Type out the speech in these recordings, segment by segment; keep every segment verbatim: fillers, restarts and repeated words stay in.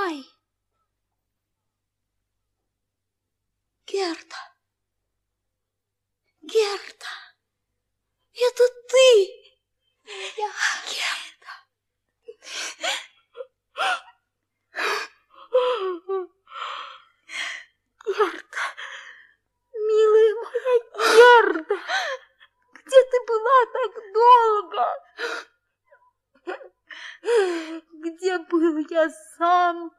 Ой! Герда! Герда! Это ты! Я... Герда! Герда! Милая моя Герда! Где ты была так долго? Где был я сам?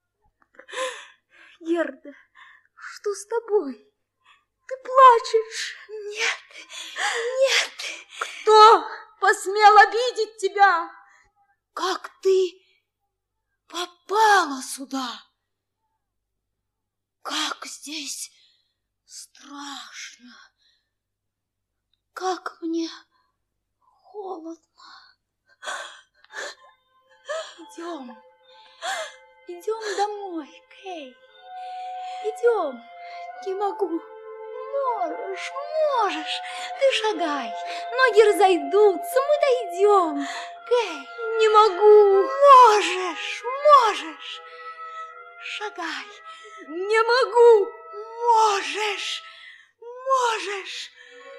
Герда, что с тобой? Ты плачешь? Нет, нет. Кто посмел обидеть тебя? Как ты попала сюда? Как здесь страшно. Как мне холодно. Идем, идем домой, Кей. Идем. Не могу. Можешь, можешь. Ты шагай. Ноги разойдутся, мы дойдем. Кей. Не могу. Можешь, можешь. Шагай. Не могу. Можешь, можешь.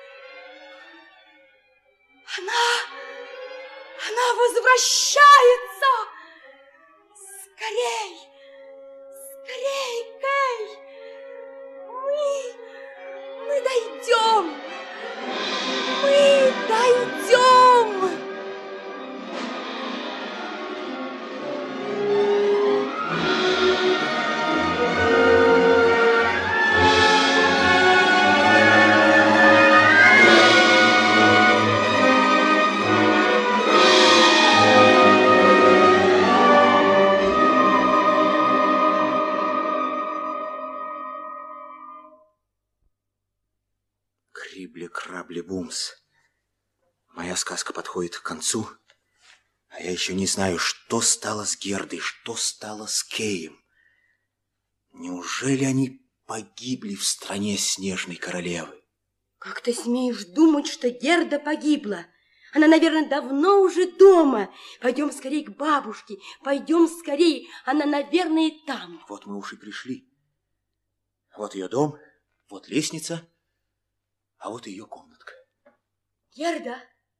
Она, она возвращается. Скорей, скорей, Кей. Мы, мы дойдем. Мы дойдем. Крибли-крабли-бумс. Моя сказка подходит к концу, а я еще не знаю, что стало с Гердой, что стало с Кеем. Неужели они погибли в стране снежной королевы? Как ты смеешь думать, что Герда погибла? Она, наверное, давно уже дома. Пойдем скорее к бабушке, пойдем скорее. Она, наверное, там. Вот мы уж и пришли. Вот ее дом, вот лестница, а вот ее комнатка. Герда!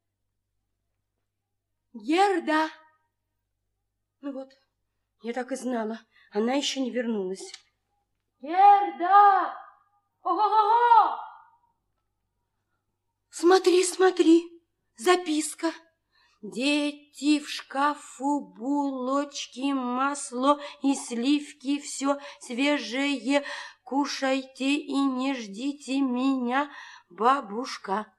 Герда! Ну вот, я так и знала. Она еще не вернулась. Герда! Ого-го-го! Смотри, смотри, записка. Дети в шкафу, булочки, масло и сливки, все свежее. Кушайте и не ждите меня, бабушка.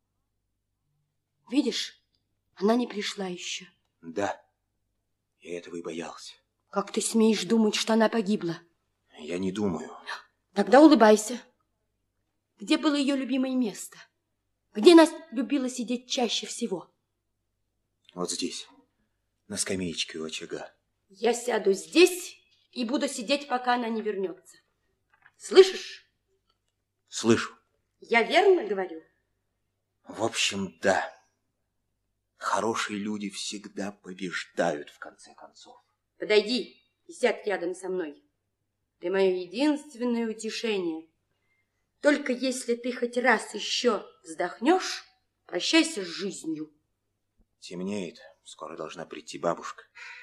Видишь, она не пришла еще. Да, я этого и боялся. Как ты смеешь думать, что она погибла? Я не думаю. Тогда улыбайся. Где было ее любимое место? Где она любила сидеть чаще всего? Вот здесь, на скамеечке у очага. Я сяду здесь и буду сидеть, пока она не вернется. Слышишь? Слышу. Я верно говорю? В общем, да. Хорошие люди всегда побеждают, в конце концов. Подойди и сядь рядом со мной. Ты мое единственное утешение. Только если ты хоть раз еще вздохнешь, прощайся с жизнью. Темнеет. Скоро должна прийти бабушка.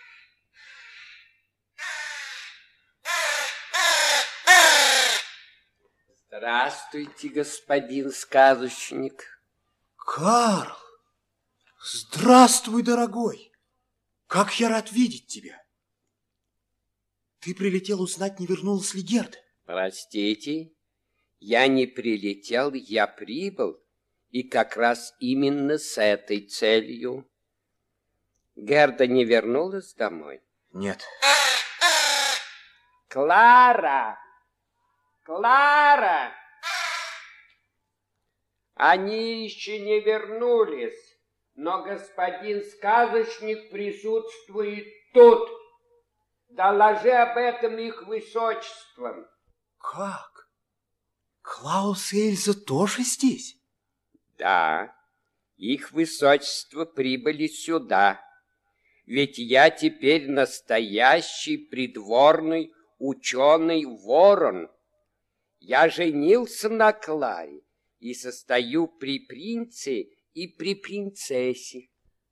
Здравствуйте, господин сказочник. Карл! Здравствуй, дорогой! Как я рад видеть тебя! Ты прилетел узнать, не вернулась ли Герда? Простите, я не прилетел, я прибыл, и как раз именно с этой целью. Герда не вернулась домой? Нет. Клара! Клара! Они еще не вернулись, но господин сказочник присутствует тут. Доложи об этом их высочествам. Как? Клаус и Эльза тоже здесь? Да, их высочество прибыли сюда. ведь я теперь настоящий придворный ученый ворон. Я женился на Кларе и состою при принце и при принцессе.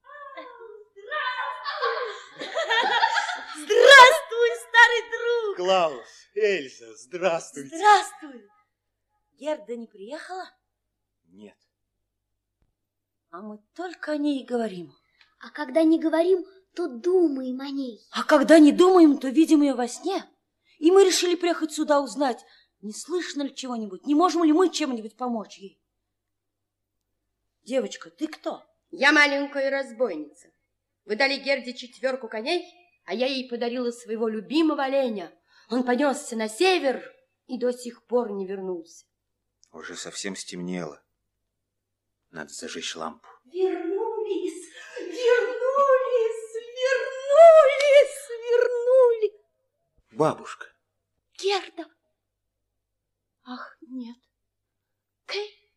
Здравствуй, старый друг! Клаус, Эльза, здравствуйте. Здравствуй. Герда не приехала? Нет. А мы только о ней и говорим. А когда не говорим, то думаем о ней. А когда не думаем, то видим ее во сне. И мы решили приехать сюда узнать, не слышно ли чего-нибудь, не можем ли мы чем-нибудь помочь ей. Девочка, ты кто? Я маленькая разбойница. Вы дали Герде четверку коней, а я ей подарила своего любимого оленя. Он понесся на север и до сих пор не вернулся. Уже совсем стемнело. Надо зажечь лампу. Вернулись, вернулись, вернулись, вернулись. Бабушка. Герда. Ах, нет. Кей.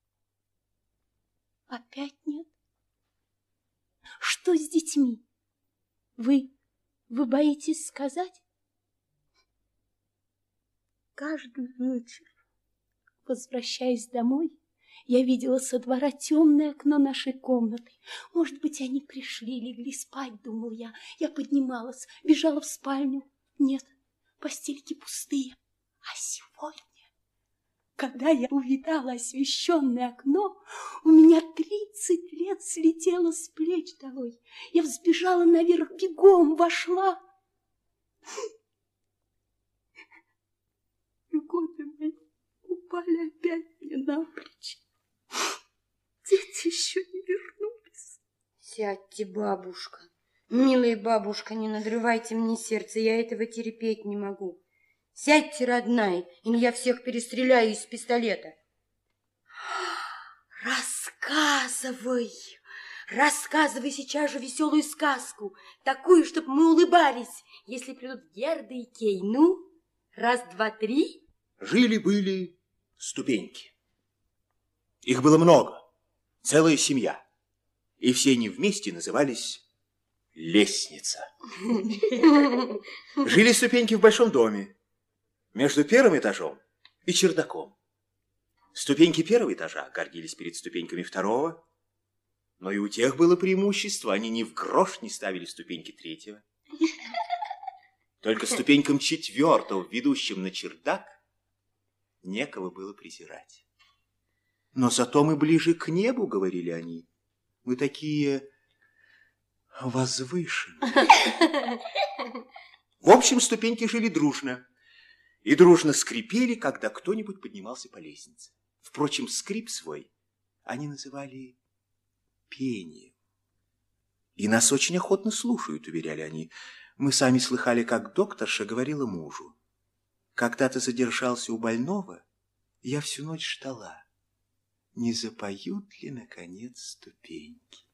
Опять нет. Что с детьми? Вы, вы боитесь сказать? Каждый вечер, возвращаясь домой, я видела со двора темное окно нашей комнаты. Может быть, они пришли, легли спать, думал я. Я поднималась, бежала в спальню. Нет, постельки пустые. А сегодня, когда я увидала освещенное окно, у меня тридцать лет слетело с плеч долой. Я взбежала наверх, бегом вошла. И годы мои упали опять мне на плечи. Дети еще не вернулись. Сядьте, бабушка. Милая бабушка, не надрывайте мне сердце, я этого терпеть не могу. Сядьте, родная, или я всех перестреляю из пистолета. Рассказывай, рассказывай сейчас же веселую сказку, такую, чтобы мы улыбались, если придут Герда и Кей. Ну, раз, два, три. Жили-были ступеньки. Их было много, целая семья. И все они вместе назывались лестница. Жили ступеньки в большом доме, между первым этажом и чердаком. Ступеньки первого этажа гордились перед ступеньками второго, но и у тех было преимущество, они ни в грош не ставили ступеньки третьего. Только ступенькам четвертого, ведущим на чердак, некого было презирать. Но зато мы ближе к небу, говорили они. Мы такие возвышенные. В общем, ступеньки жили дружно. И дружно скрипели, когда кто-нибудь поднимался по лестнице. Впрочем, скрип свой они называли пением. И нас очень охотно слушают, уверяли они. Мы сами слыхали, как докторша говорила мужу. Когда ты задержался у больного, я всю ночь ждала. Не запоют ли, наконец, ступеньки?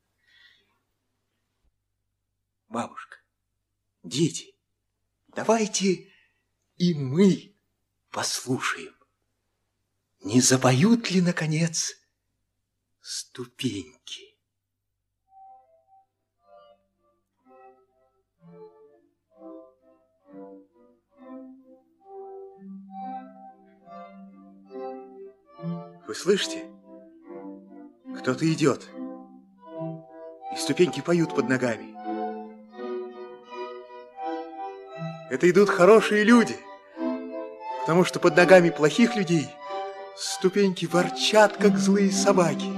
Бабушка, дети, давайте и мы послушаем, не запоют ли, наконец, ступеньки? Вы слышите? Кто-то идет, и ступеньки поют под ногами. Это идут хорошие люди, потому что под ногами плохих людей ступеньки ворчат, как злые собаки.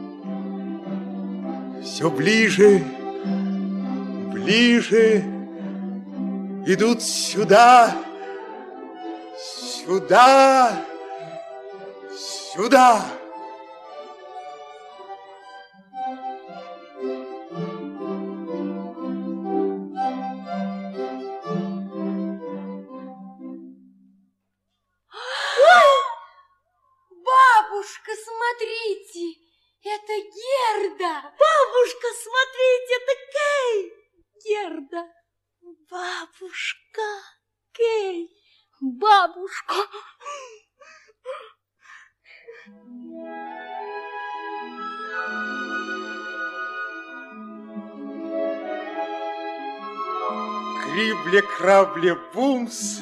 Все ближе, ближе идут сюда, сюда, сюда. Бабушка, смотрите, это Герда. Бабушка, смотрите, это Кей. Герда. Бабушка, Кей. Бабушка. Крибле-крабле-бумс,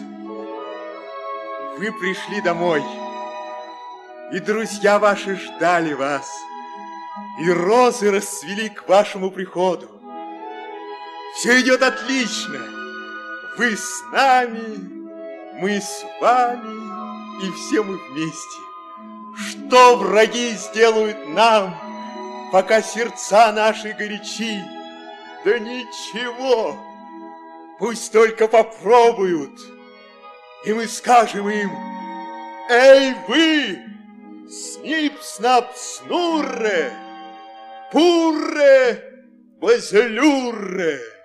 вы пришли домой, и друзья ваши ждали вас, и розы расцвели к вашему приходу. Все идет отлично. Вы с нами, мы с вами, и все мы вместе. Что враги сделают нам, пока сердца наши горячи? Да ничего, пусть только попробуют, и мы скажем им: эй, вы, снип-снап-снурре, пурре, базелюрре.